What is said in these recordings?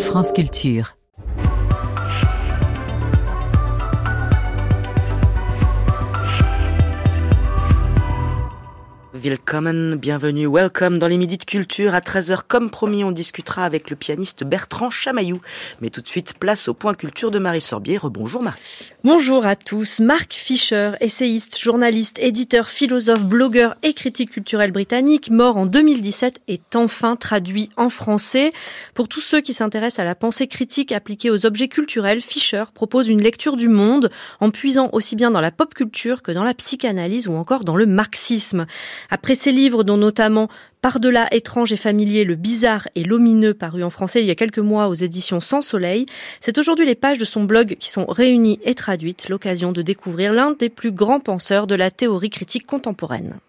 France Culture. Willkommen, bienvenue, welcome dans les Midis de Culture. À 13h, comme promis, on discutera avec le pianiste Bertrand Chamaillou. Mais tout de suite, place au point culture de Marie Sorbier. Rebonjour Marie. Bonjour à tous. Mark Fisher, essayiste, journaliste, éditeur, philosophe, blogueur et critique culturel britannique, mort en 2017, est enfin traduit en français. Pour tous ceux qui s'intéressent à la pensée critique appliquée aux objets culturels, Fisher propose une lecture du monde en puisant aussi bien dans la pop culture que dans la psychanalyse ou encore dans le marxisme. Après ses livres, dont notamment Par-delà étrange et familier, le bizarre et l'omineux, paru en français il y a quelques mois aux éditions Sans Soleil, c'est aujourd'hui les pages de son blog qui sont réunies et traduites, l'occasion de découvrir l'un des plus grands penseurs de la théorie critique contemporaine.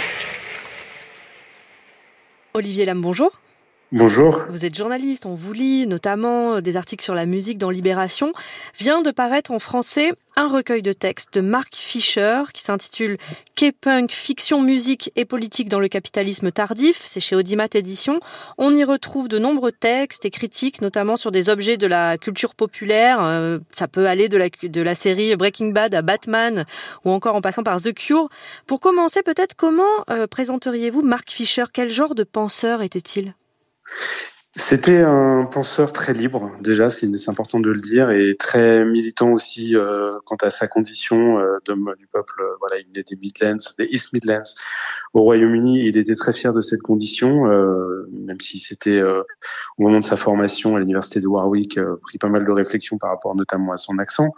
Olivier Lam, bonjour. Bonjour. Vous êtes journaliste, on vous lit notamment des articles sur la musique dans Libération. Vient de paraître en français un recueil de textes de Mark Fisher qui s'intitule K-Punk, fiction, musique et politique dans le capitalisme tardif. C'est chez Audimat Éditions. On y retrouve de nombreux textes et critiques, notamment sur des objets de la culture populaire. Ça peut aller de la série Breaking Bad à Batman ou encore en passant par The Cure. Pour commencer, peut-être, comment présenteriez-vous Mark Fisher ? Quel genre de penseur était-il ? C'était un penseur très libre, déjà, c'est important de le dire, et très militant aussi quant à sa condition d'homme du peuple. Voilà, il est des Midlands, des East Midlands au Royaume-Uni. Il était très fier de cette condition, même si c'était au moment de sa formation à l'université de Warwick, pris pas mal de réflexions par rapport notamment à son accent.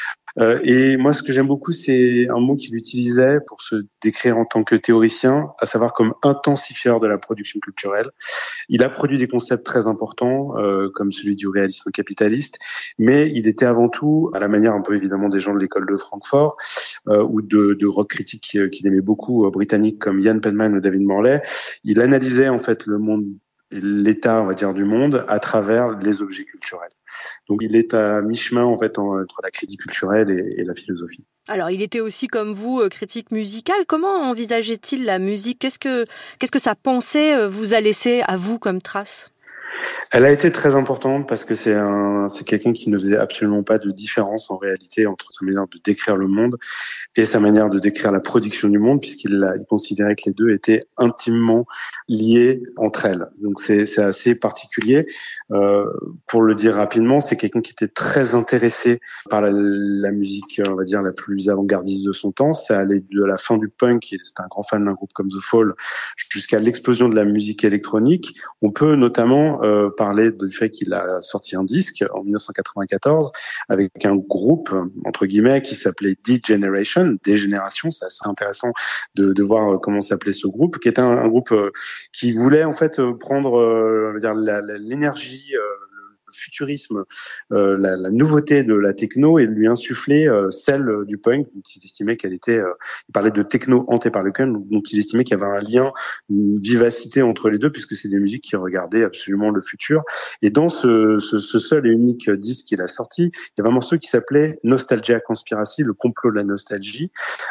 Et moi, ce que j'aime beaucoup, c'est un mot qu'il utilisait pour se décrire en tant que théoricien, à savoir comme intensifieur de la production culturelle. Il a produit des concepts très importants, comme celui du réalisme capitaliste, mais il était avant tout, à la manière un peu évidemment des gens de l'école de Francfort, ou de rock critiques qu'il aimait beaucoup, britanniques comme Ian Penman ou David Morley, il analysait en fait le monde, l'état, on va dire, du monde à travers les objets culturels. Donc il est à mi-chemin en fait entre la critique culturelle et la philosophie. Alors il était aussi comme vous critique musicale. Comment envisageait-il la musique ? Qu'est-ce que sa pensée vous a laissé à vous comme trace ? Elle a été très importante parce que c'est quelqu'un qui ne faisait absolument pas de différence en réalité entre sa manière de décrire le monde et sa manière de décrire la production du monde, puisqu'il considérait que les deux étaient intimement liés entre elles. Donc c'est assez particulier. Pour le dire rapidement, c'est quelqu'un qui était très intéressé par la musique, on va dire, la plus avant-gardiste de son temps. Ça allait de la fin du punk, il était un grand fan d'un groupe comme The Fall, jusqu'à l'explosion de la musique électronique. On peut notamment parler du fait qu'il a sorti un disque en 1994 avec un groupe, entre guillemets, qui s'appelait D-Generation, Dégénération. C'est assez intéressant de voir comment s'appelait ce groupe, qui était un groupe qui voulait en fait prendre l'énergie, le futurisme, la nouveauté de la techno et lui insuffler celle du punk. Donc il estimait qu'elle était, il parlait de techno hantée par le punk, donc il estimait qu'il y avait un lien, une vivacité entre les deux, puisque c'est des musiques qui regardaient absolument le futur. Et dans ce seul et unique disque qu'il a sorti, il y avait un morceau qui s'appelait Nostalgia Conspiracy, le complot de la nostalgie,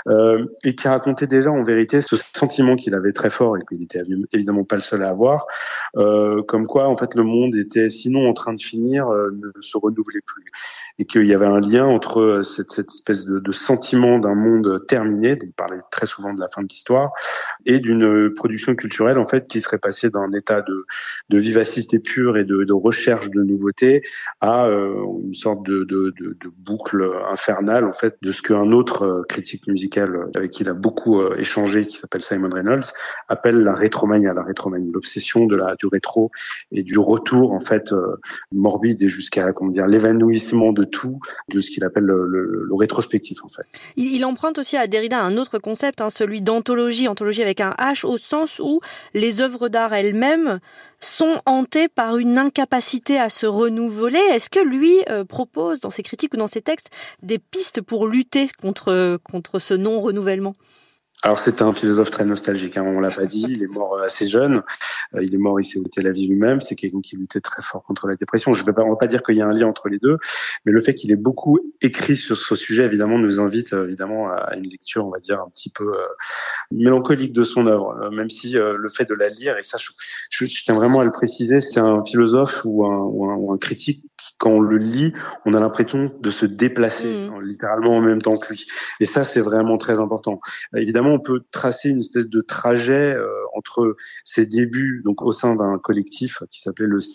et qui racontait déjà en vérité ce sentiment qu'il avait très fort et qu'il était évidemment pas le seul à avoir, comme quoi en fait le monde était sinon en train de finir, ne se renouvelait plus, et qu'il y avait un lien entre cette espèce de sentiment d'un monde terminé, il parlait très souvent de la fin de l'histoire, et d'une production culturelle en fait qui serait passée d'un état de vivacité pure et de recherche de nouveautés à une sorte de boucle infernale en fait de ce qu'un autre critique musical avec qui il a beaucoup échangé, qui s'appelle Simon Reynolds, appelle la rétromanie, l'obsession du rétro et du retour en fait morbide et jusqu'à l'évanouissement de tout, de ce qu'il appelle le rétrospectif en fait. Il emprunte aussi à Derrida un autre concept, celui d'anthologie avec un H, au sens où les œuvres d'art elles-mêmes sont hantées par une incapacité à se renouveler. Est-ce que lui propose dans ses critiques ou dans ses textes des pistes pour lutter contre ce non-renouvellement ? Alors c'était un philosophe très nostalgique, on l'a pas dit, il est mort assez jeune, il est mort, il s'est ôté la vie lui-même, c'est quelqu'un qui luttait très fort contre la dépression. On va pas dire qu'il y a un lien entre les deux, mais le fait qu'il ait beaucoup écrit sur ce sujet, évidemment, nous invite évidemment à une lecture, on va dire, un petit peu mélancolique de son œuvre, même si le fait de la lire, et ça je tiens vraiment à le préciser, c'est un philosophe ou un critique qui, quand on le lit, on a l'impression de se déplacer littéralement en même temps que lui. Et ça, c'est vraiment très important. Évidemment, on peut tracer une espèce de trajet entre ses débuts, donc au sein d'un collectif qui s'appelait le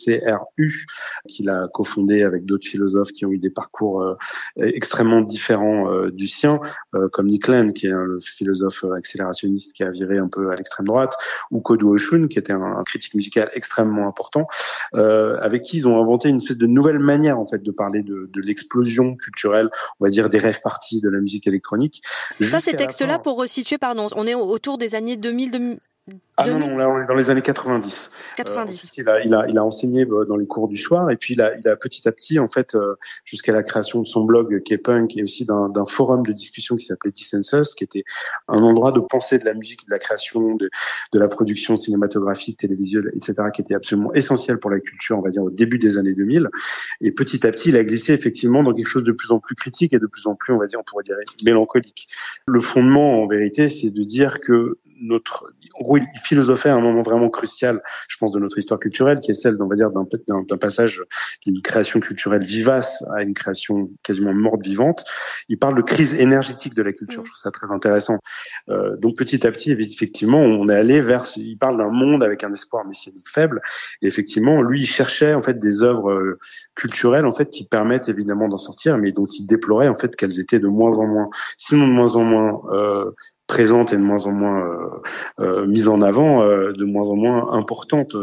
CCRU, qu'il a cofondé avec d'autres philosophes qui ont eu des parcours extrêmement différents du sien, comme Nick Land, qui est le philosophe accélérationniste qui a viré un peu à l'extrême droite, ou Kodo Oshun, qui était un critique musical extrêmement important, avec qui ils ont inventé une espèce de nouvelle manière en fait de parler de l'explosion culturelle, on va dire des rave parties de la musique électronique. Ça, ces textes-là, pour resituer, pardon, on est autour des années 2000. Non, là on est dans les années 90. Ensuite, il a enseigné dans les cours du soir, et puis il a petit à petit, en fait, jusqu'à la création de son blog K-Punk, et aussi d'un forum de discussion qui s'appelait Dissensus, qui était un endroit de pensée de la musique, de la création, de la production cinématographique, télévisuelle, etc., qui était absolument essentiel pour la culture, on va dire, au début des années 2000. Et petit à petit, il a glissé effectivement dans quelque chose de plus en plus critique et de plus en plus, on va dire, on pourrait dire mélancolique. Le fondement, en vérité, c'est de dire que il philosophait à un moment vraiment crucial, je pense, de notre histoire culturelle, qui est celle, on va dire, d'un passage d'une création culturelle vivace à une création quasiment morte vivante. Il parle de crise énergétique de la culture. Je trouve ça très intéressant. Donc, petit à petit, effectivement, on est allé il parle d'un monde avec un espoir messianique faible. Et effectivement, lui, il cherchait, en fait, des œuvres culturelles, en fait, qui permettent évidemment d'en sortir, mais dont il déplorait, en fait, qu'elles étaient de moins en moins, sinon de moins en moins, présente et de moins en moins mise en avant, de moins en moins importante,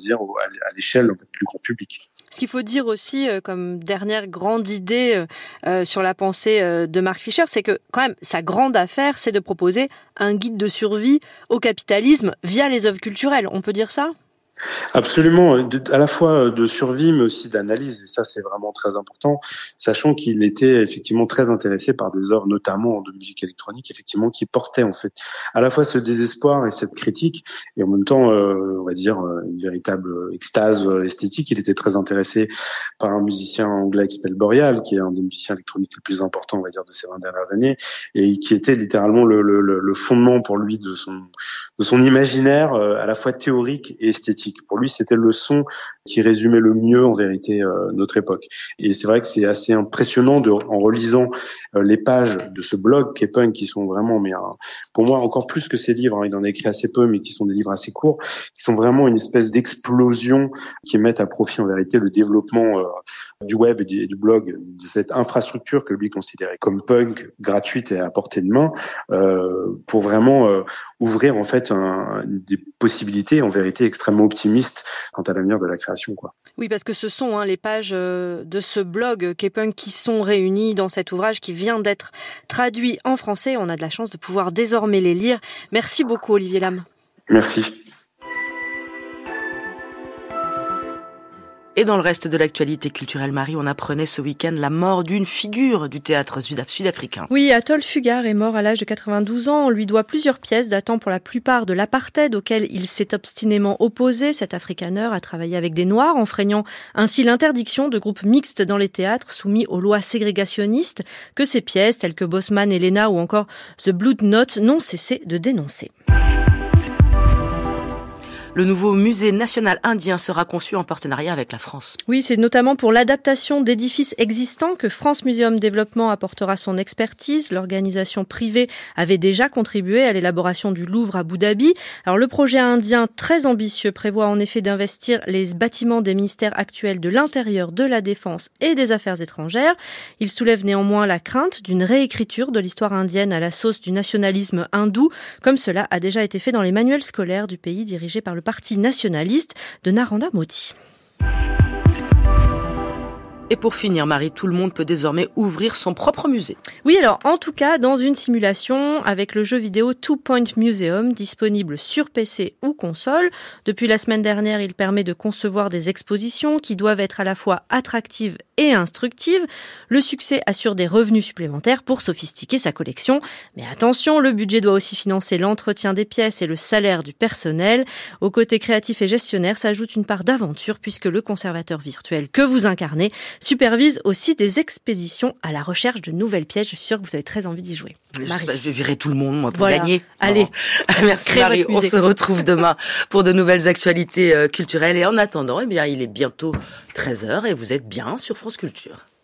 à l'échelle en fait, du grand public. Ce qu'il faut dire aussi, comme dernière grande idée sur la pensée de Mark Fisher, c'est que quand même sa grande affaire, c'est de proposer un guide de survie au capitalisme via les œuvres culturelles. On peut dire ça ? Absolument, à la fois de survie mais aussi d'analyse, et ça c'est vraiment très important, sachant qu'il était effectivement très intéressé par des œuvres notamment de musique électronique, effectivement qui portaient en fait à la fois ce désespoir et cette critique, et en même temps on va dire une véritable extase esthétique. Il était très intéressé par un musicien anglais qui s'appelle Boreal, qui est un des musiciens électroniques les plus importants, on va dire, de ces 20 dernières années, et qui était littéralement le fondement pour lui de son imaginaire à la fois théorique et esthétique. Pour lui, c'était le son qui résumait le mieux, en vérité, notre époque. Et c'est vrai que c'est assez impressionnant en relisant les pages de ce blog K-Punk, qui sont vraiment, pour moi, encore plus que ses livres, il en a écrit assez peu, mais qui sont des livres assez courts, qui sont vraiment une espèce d'explosion qui mettent à profit, en vérité, le développement du web et du blog, de cette infrastructure que lui considérait comme punk, gratuite et à portée de main, pour vraiment ouvrir, en fait, des possibilités, en vérité, extrêmement optimistes quant à l'avenir de la création, quoi. Oui, parce que ce sont les pages de ce blog K-Punk qui sont réunies dans cet ouvrage qui vient d'être traduit en français. On a de la chance de pouvoir désormais les lire. Merci beaucoup, Olivier Lam. Merci. Et dans le reste de l'actualité culturelle, Marie, on apprenait ce week-end la mort d'une figure du théâtre sud-africain. Oui, Athol Fugard est mort à l'âge de 92 ans. On lui doit plusieurs pièces datant pour la plupart de l'apartheid auquel il s'est obstinément opposé. Cet afrikaneur a travaillé avec des Noirs, enfreignant ainsi l'interdiction de groupes mixtes dans les théâtres soumis aux lois ségrégationnistes que ses pièces, telles que Bosman et Lena ou encore The Blood Note, n'ont cessé de dénoncer. Le nouveau musée national indien sera conçu en partenariat avec la France. Oui, c'est notamment pour l'adaptation d'édifices existants que France Museum Développement apportera son expertise. L'organisation privée avait déjà contribué à l'élaboration du Louvre à Abu Dhabi. Alors le projet indien très ambitieux prévoit en effet d'investir les bâtiments des ministères actuels de l'Intérieur, de la Défense et des Affaires étrangères. Il soulève néanmoins la crainte d'une réécriture de l'histoire indienne à la sauce du nationalisme hindou, comme cela a déjà été fait dans les manuels scolaires du pays dirigé par le parti nationaliste de Narendra Modi. Et pour finir, Marie, tout le monde peut désormais ouvrir son propre musée. Oui, alors en tout cas, dans une simulation avec le jeu vidéo Two Point Museum, disponible sur PC ou console. Depuis la semaine dernière, il permet de concevoir des expositions qui doivent être à la fois attractives et instructives. Le succès assure des revenus supplémentaires pour sophistiquer sa collection. Mais attention, le budget doit aussi financer l'entretien des pièces et le salaire du personnel. Au côté créatif et gestionnaire s'ajoute une part d'aventure puisque le conservateur virtuel que vous incarnez supervise aussi des expéditions à la recherche de nouvelles pièces. Je suis sûre que vous avez très envie d'y jouer. Je vais virer tout le monde, moi, pour gagner. Allez, merci Marie. On se retrouve demain pour de nouvelles actualités culturelles. Et en attendant, eh bien, il est bientôt 13h et vous êtes bien sur France Culture.